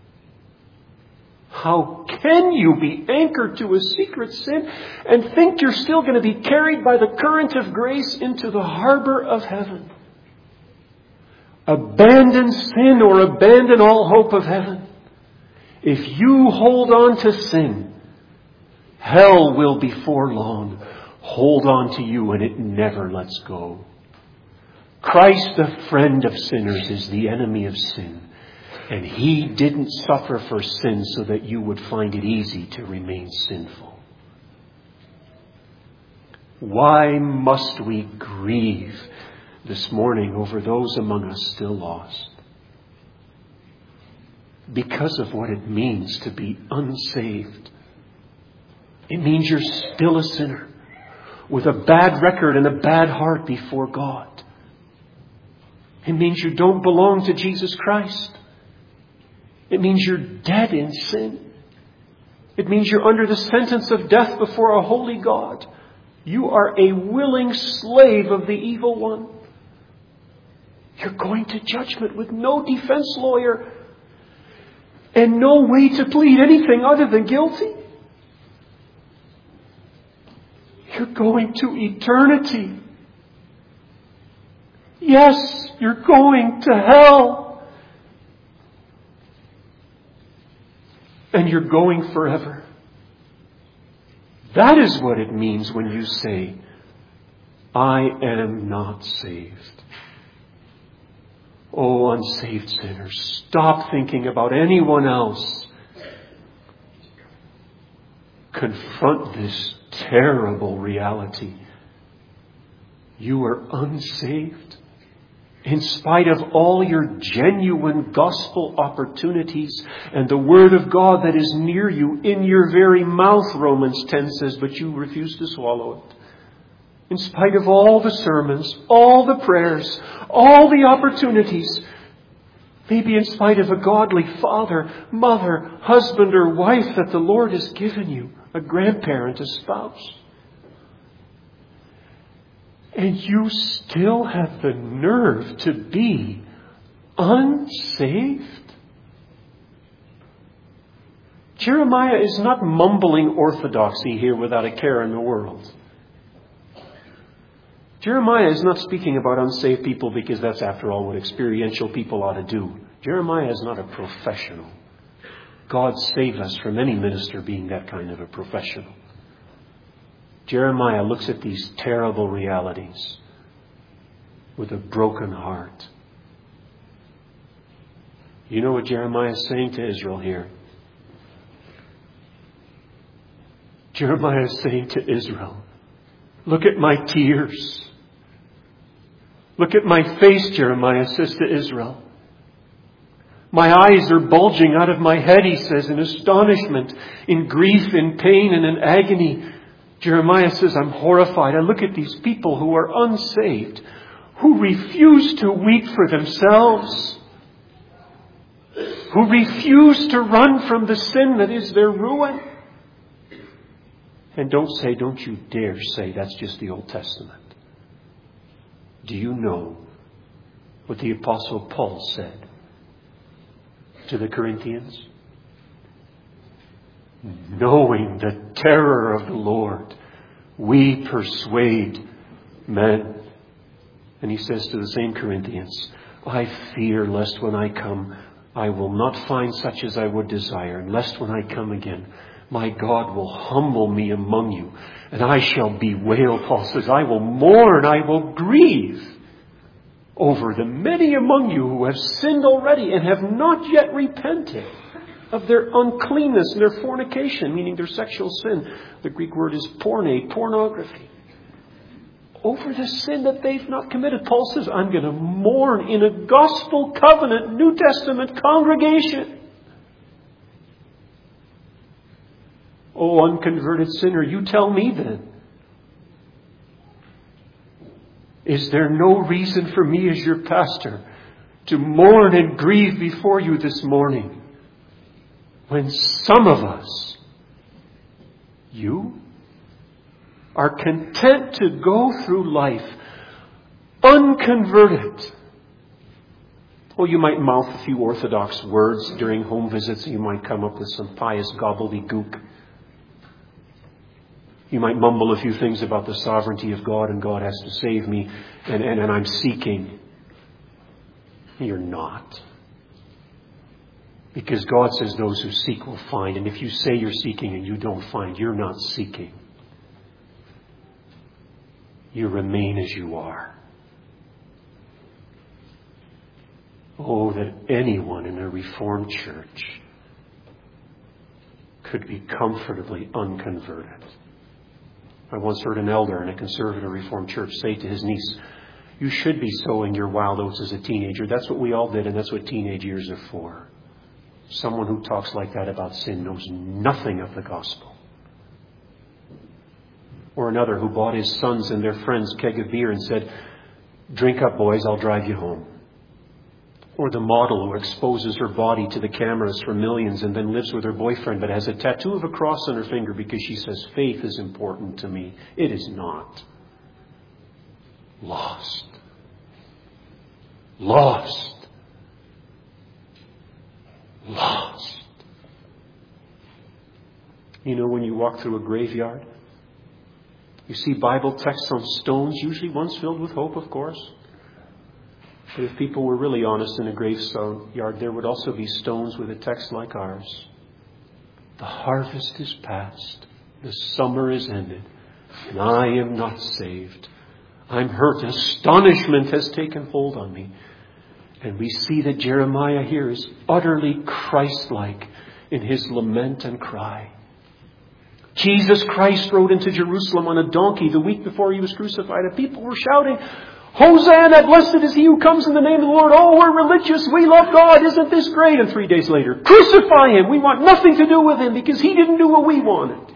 How can you be anchored to a secret sin and think you're still going to be carried by the current of grace into the harbor of heaven? Abandon sin or abandon all hope of heaven. If you hold on to sin, hell will before long hold on to you and it never lets go. Christ, the friend of sinners, is the enemy of sin. And He didn't suffer for sin so that you would find it easy to remain sinful. Why must we grieve this morning over those among us still lost? Because of what it means to be unsaved. It means you're still a sinner with a bad record and a bad heart before God. It means you don't belong to Jesus Christ. It means you're dead in sin. It means you're under the sentence of death before a holy God. You are a willing slave of the evil one. You're going to judgment with no defense lawyer and no way to plead anything other than guilty. You're going to eternity. Yes, you're going to hell. And you're going forever. That is what it means when you say, I am not saved. Oh, unsaved sinners, stop thinking about anyone else. Confront this terrible reality. You are unsaved. In spite of all your genuine gospel opportunities and the Word of God that is near you in your very mouth, Romans 10 says, but you refuse to swallow it. In spite of all the sermons, all the prayers, all the opportunities, maybe in spite of a godly father, mother, husband or wife that the Lord has given you, a grandparent, a spouse. And you still have the nerve to be unsaved? Jeremiah is not mumbling orthodoxy here without a care in the world. Jeremiah is not speaking about unsaved people because that's, after all, what experiential people ought to do. Jeremiah is not a professional. God save us from any minister being that kind of a professional. Jeremiah looks at these terrible realities with a broken heart. You know what Jeremiah is saying to Israel here? Jeremiah is saying to Israel, look at my tears. Look at my face, Jeremiah says to Israel. My eyes are bulging out of my head, he says, in astonishment, in grief, in pain, and in agony. Jeremiah says, I'm horrified. I look at these people who are unsaved, who refuse to weep for themselves, who refuse to run from the sin that is their ruin. And don't you dare say that's just the Old Testament. Do you know what the Apostle Paul said to the Corinthians? Knowing the terror of the Lord, we persuade men. And he says to the same Corinthians, I fear lest when I come, I will not find such as I would desire, and lest when I come again, my God will humble me among you, and I shall bewail. Paul says, I will mourn, I will grieve over the many among you who have sinned already and have not yet repented of their uncleanness and their fornication, meaning their sexual sin. The Greek word is porne, pornography. Over the sin that they've not committed. Paul says, I'm going to mourn in a gospel covenant, New Testament congregation. Oh, unconverted sinner, you tell me then. Is there no reason for me as your pastor to mourn and grieve before you this morning when some of us, you, are content to go through life unconverted? Oh, you might mouth a few orthodox words during home visits. You might come up with some pious gobbledygook. You might mumble a few things about the sovereignty of God and God has to save me and I'm seeking. You're not. Because God says those who seek will find. And if you say you're seeking and you don't find, you're not seeking. You remain as you are. Oh, that anyone in a Reformed church could be comfortably unconverted. I once heard an elder in a conservative Reformed church say to his niece, you should be sowing your wild oats as a teenager. That's what we all did, and that's what teenage years are for. Someone who talks like that about sin knows nothing of the gospel. Or another who bought his sons and their friends a keg of beer and said, drink up, boys, I'll drive you home. Or the model who exposes her body to the cameras for millions and then lives with her boyfriend but has a tattoo of a cross on her finger because she says faith is important to me. It is not. Lost. Lost. Lost. You know, when you walk through a graveyard, you see Bible texts on stones, usually ones filled with hope, of course. But if people were really honest in a graveyard, there would also be stones with a text like ours. The harvest is past. The summer is ended. And I am not saved. I'm hurt. Astonishment has taken hold on me. And we see that Jeremiah here is utterly Christ-like in his lament and cry. Jesus Christ rode into Jerusalem on a donkey the week before he was crucified. And people were shouting, Hosanna, blessed is he who comes in the name of the Lord. Oh, we're religious. We love God. Isn't this great? And 3 days later, crucify him. We want nothing to do with him because he didn't do what we wanted.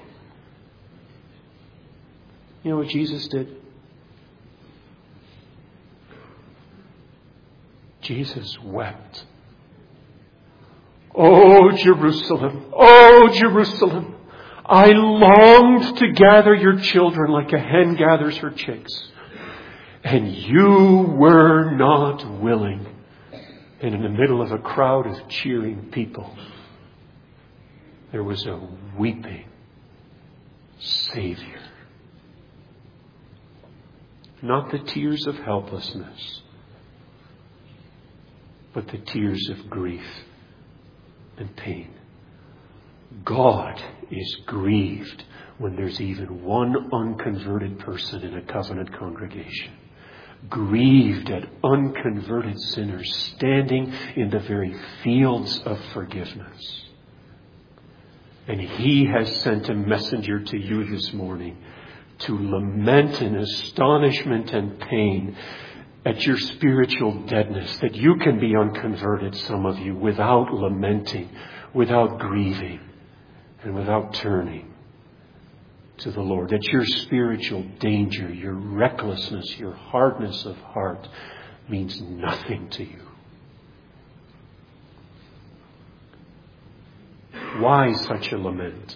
You know what Jesus did? Jesus wept. Oh, Jerusalem. Oh, Jerusalem. I longed to gather your children like a hen gathers her chicks. And you were not willing. And in the middle of a crowd of cheering people, there was a weeping Savior. Not the tears of helplessness, but the tears of grief and pain. God is grieved when there's even one unconverted person in a covenant congregation. Grieved at unconverted sinners standing in the very fields of forgiveness. And He has sent a messenger to you this morning to lament in astonishment and pain at your spiritual deadness, that you can be unconverted, some of you, without lamenting, without grieving, and without turning to the Lord. That your spiritual danger, your recklessness, your hardness of heart means nothing to you. Why such a lament?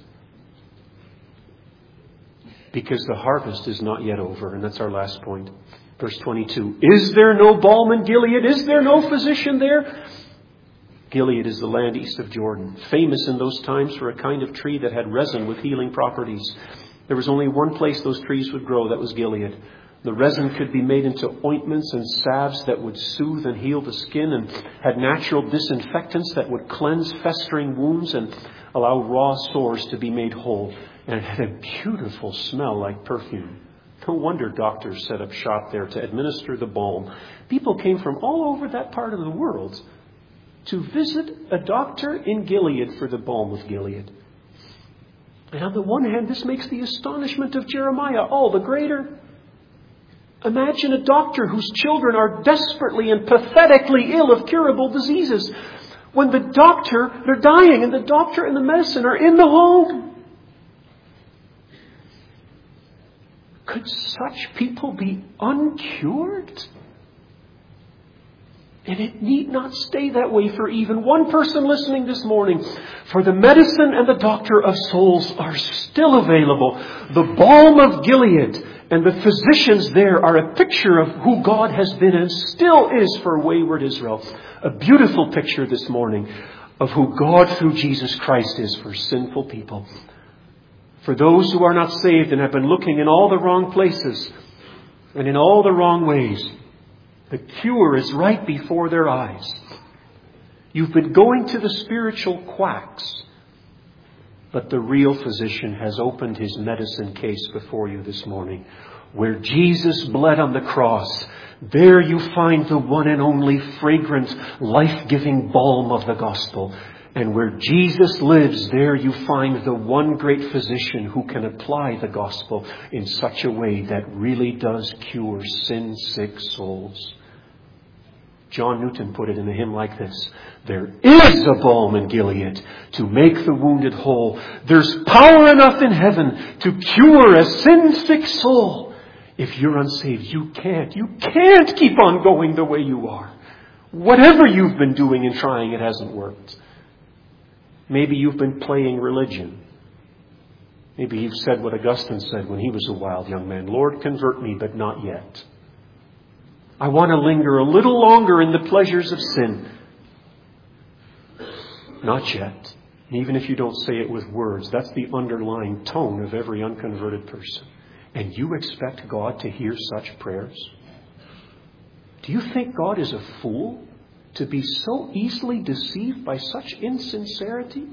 Because the harvest is not yet over, and that's our last point. Verse 22, is there no balm in Gilead? Is there no physician there? Gilead is the land east of Jordan, famous in those times for a kind of tree that had resin with healing properties. There was only one place those trees would grow, that was Gilead. The resin could be made into ointments and salves that would soothe and heal the skin, and had natural disinfectants that would cleanse festering wounds and allow raw sores to be made whole. And it had a beautiful smell like perfume. No wonder doctors set up shop there to administer the balm. People came from all over that part of the world to visit a doctor in Gilead for the balm of Gilead. And on the one hand, this makes the astonishment of Jeremiah all the greater. Imagine a doctor whose children are desperately and pathetically ill of curable diseases. When they're dying, and the doctor and the medicine are in the home. Could such people be uncured? And it need not stay that way for even one person listening this morning. For the medicine and the doctor of souls are still available. The balm of Gilead and the physicians there are a picture of who God has been and still is for wayward Israel. A beautiful picture this morning of who God through Jesus Christ is for sinful people. For those who are not saved and have been looking in all the wrong places and in all the wrong ways, the cure is right before their eyes. You've been going to the spiritual quacks, but the real physician has opened his medicine case before you this morning. Where Jesus bled on the cross, there you find the one and only fragrant, life-giving balm of the gospel. And where Jesus lives, there you find the one great physician who can apply the gospel in such a way that really does cure sin-sick souls. John Newton put it in a hymn like this: there is a balm in Gilead to make the wounded whole. There's power enough in heaven to cure a sin-sick soul. If you're unsaved, you can't keep on going the way you are. Whatever you've been doing and trying, it hasn't worked. Maybe you've been playing religion. Maybe you've said what Augustine said when he was a wild young man: Lord, convert me, but not yet. I want to linger a little longer in the pleasures of sin. Not yet. And even if you don't say it with words, that's the underlying tone of every unconverted person. And you expect God to hear such prayers? Do you think God is a fool to be so easily deceived by such insincerity?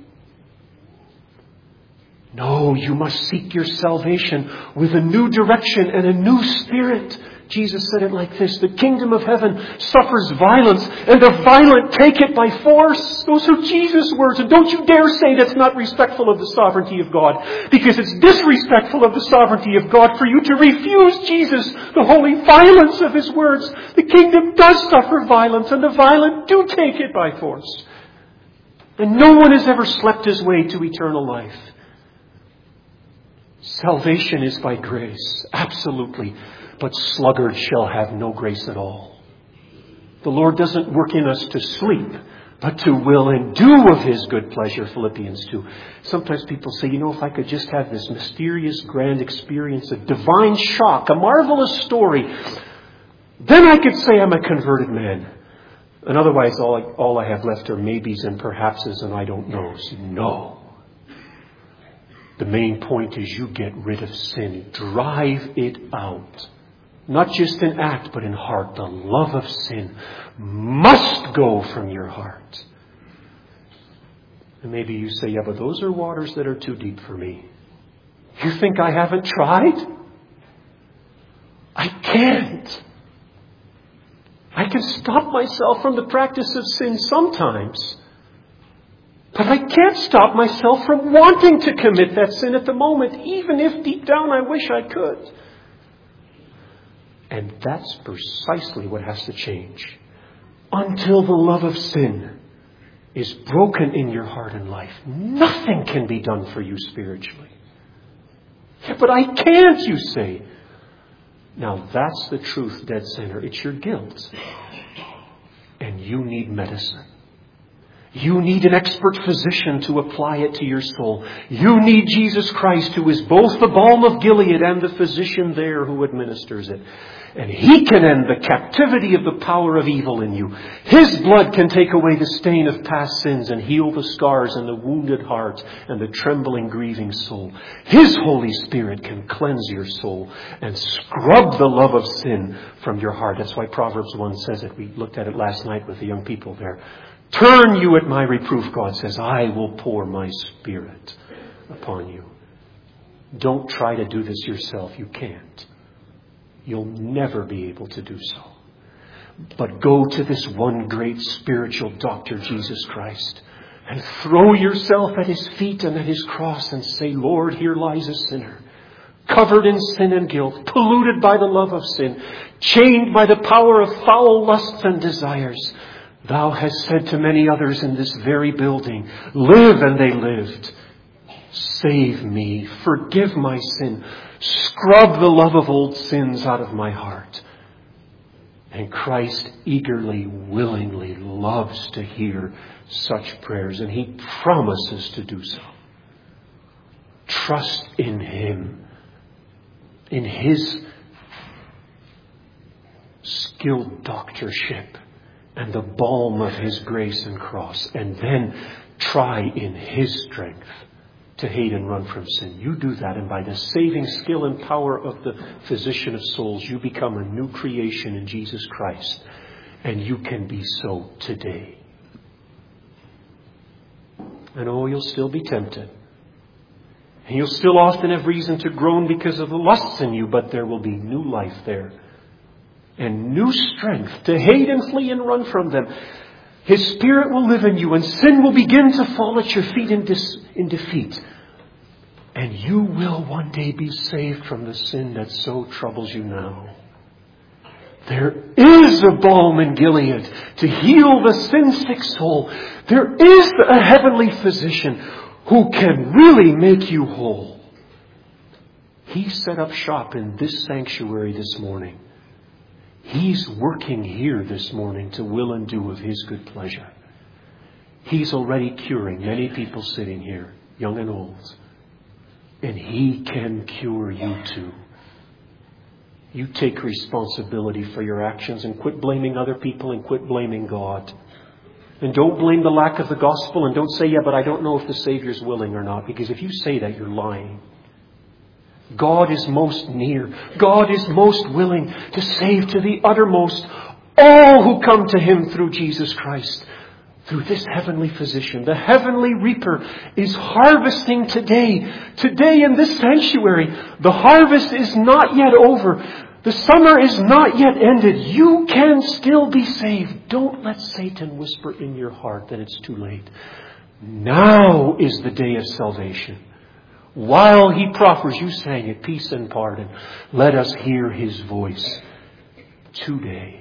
No, you must seek your salvation with a new direction and a new spirit. Jesus said it like this: the kingdom of heaven suffers violence, and the violent take it by force. Those are Jesus' words. And don't you dare say that's not respectful of the sovereignty of God, because it's disrespectful of the sovereignty of God for you to refuse Jesus, the holy violence of His words. The kingdom does suffer violence, and the violent do take it by force. And no one has ever slept his way to eternal life. Salvation is by grace, absolutely. But sluggards shall have no grace at all. The Lord doesn't work in us to sleep, but to will and do of His good pleasure, Philippians 2. Sometimes people say, if I could just have this mysterious, grand experience, a divine shock, a marvelous story, then I could say I'm a converted man. And otherwise, all I have left are maybes and perhapses and I don't knows. No. The main point is you get rid of sin. Drive it out. Not just in act, but in heart. The love of sin must go from your heart. And maybe you say, yeah, but those are waters that are too deep for me. You think I haven't tried? I can't. I can stop myself from the practice of sin sometimes. But I can't stop myself from wanting to commit that sin at the moment, even if deep down I wish I could. And that's precisely what has to change. Until the love of sin is broken in your heart and life, nothing can be done for you spiritually. Yeah, but I can't, you say. Now that's the truth, dead sinner. It's your guilt. And you need medicine. You need an expert physician to apply it to your soul. You need Jesus Christ, who is both the balm of Gilead and the physician there who administers it. And He can end the captivity of the power of evil in you. His blood can take away the stain of past sins and heal the scars and the wounded heart and the trembling, grieving soul. His Holy Spirit can cleanse your soul and scrub the love of sin from your heart. That's why Proverbs 1 says it. We looked at it last night with the young people there. Turn you at my reproof, God says. I will pour my Spirit upon you. Don't try to do this yourself. You can't. You'll never be able to do so. But go to this one great spiritual doctor, Jesus Christ, and throw yourself at His feet and at His cross and say, Lord, here lies a sinner, covered in sin and guilt, polluted by the love of sin, chained by the power of foul lusts and desires. Thou hast said to many others in this very building, live, and they lived. Save me, forgive my sin, scrub the love of old sins out of my heart. And Christ eagerly, willingly loves to hear such prayers, and He promises to do so. Trust in Him, in His skilled doctorship and the balm of His grace and cross, and then try in His strength to hate and run from sin. You do that, and by the saving skill and power of the physician of souls, you become a new creation in Jesus Christ. And you can be so today. And you'll still be tempted. And you'll still often have reason to groan because of the lusts in you, but there will be new life there. And new strength to hate and flee and run from them. His Spirit will live in you, and sin will begin to fall at your feet in defeat. And you will one day be saved from the sin that so troubles you now. There is a balm in Gilead to heal the sin-sick soul. There is a heavenly physician who can really make you whole. He set up shop in this sanctuary this morning. He's working here this morning to will and do of His good pleasure. He's already curing many people sitting here, young and old. And He can cure you too. You take responsibility for your actions and quit blaming other people and quit blaming God. And don't blame the lack of the gospel, and don't say, yeah, but I don't know if the Savior's willing or not. Because if you say that, you're lying. God is most near. God is most willing to save to the uttermost all who come to Him through Jesus Christ. Through this heavenly physician. The heavenly reaper is harvesting today. Today in this sanctuary. The harvest is not yet over. The summer is not yet ended. You can still be saved. Don't let Satan whisper in your heart that it's too late. Now is the day of salvation. While He proffers, you sang it, peace and pardon. Let us hear His voice today.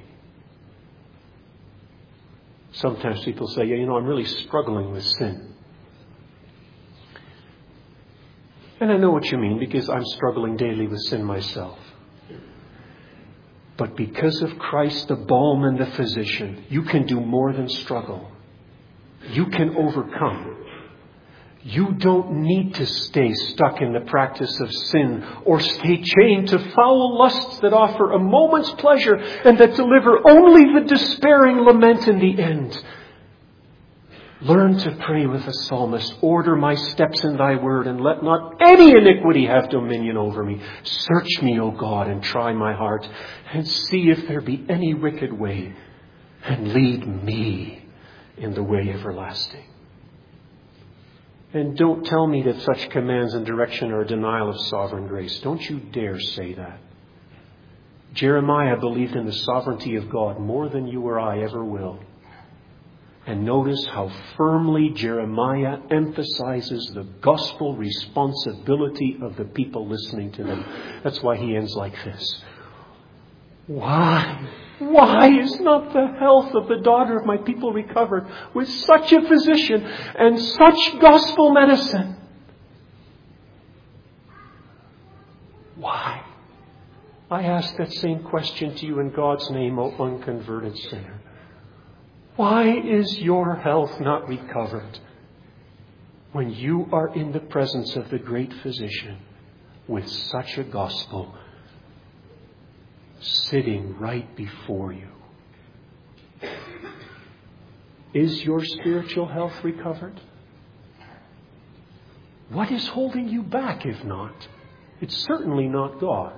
Sometimes people say, yeah, I'm really struggling with sin. And I know what you mean, because I'm struggling daily with sin myself. But because of Christ, the balm and the physician, you can do more than struggle. You can overcome. You don't need to stay stuck in the practice of sin or stay chained to foul lusts that offer a moment's pleasure and that deliver only the despairing lament in the end. Learn to pray with the psalmist. Order my steps in thy word, and let not any iniquity have dominion over me. Search me, O God, and try my heart, and see if there be any wicked way, and lead me in the way everlasting. And don't tell me that such commands and direction are a denial of sovereign grace. Don't you dare say that. Jeremiah believed in the sovereignty of God more than you or I ever will. And notice how firmly Jeremiah emphasizes the gospel responsibility of the people listening to them. That's why he ends like this. Why? Why is not the health of the daughter of my people recovered with such a physician and such gospel medicine? Why? I ask that same question to you in God's name, O unconverted sinner. Why is your health not recovered when you are in the presence of the great physician with such a gospel sitting right before you? Is your spiritual health recovered? What is holding you back if not? It's certainly not God.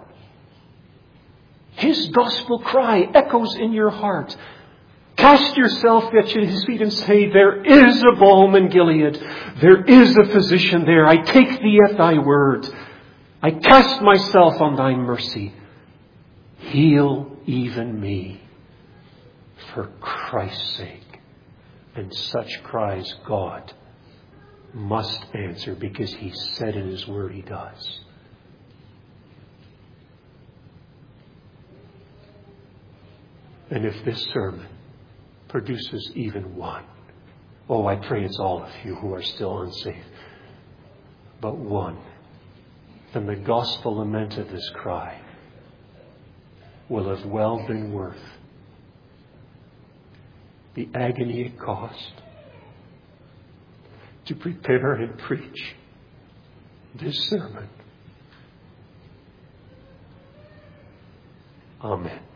His gospel cry echoes in your heart. Cast yourself at His feet and say, there is a balm in Gilead. There is a physician there. I take thee at thy word. I cast myself on thy mercy. Heal even me for Christ's sake. And such cries God must answer because He said in His word He does. And if this sermon produces even one, oh, I pray it's all of you who are still unsaved, but one, then the gospel lament of this cry will have well been worth the agony it cost to prepare and preach this sermon. Amen.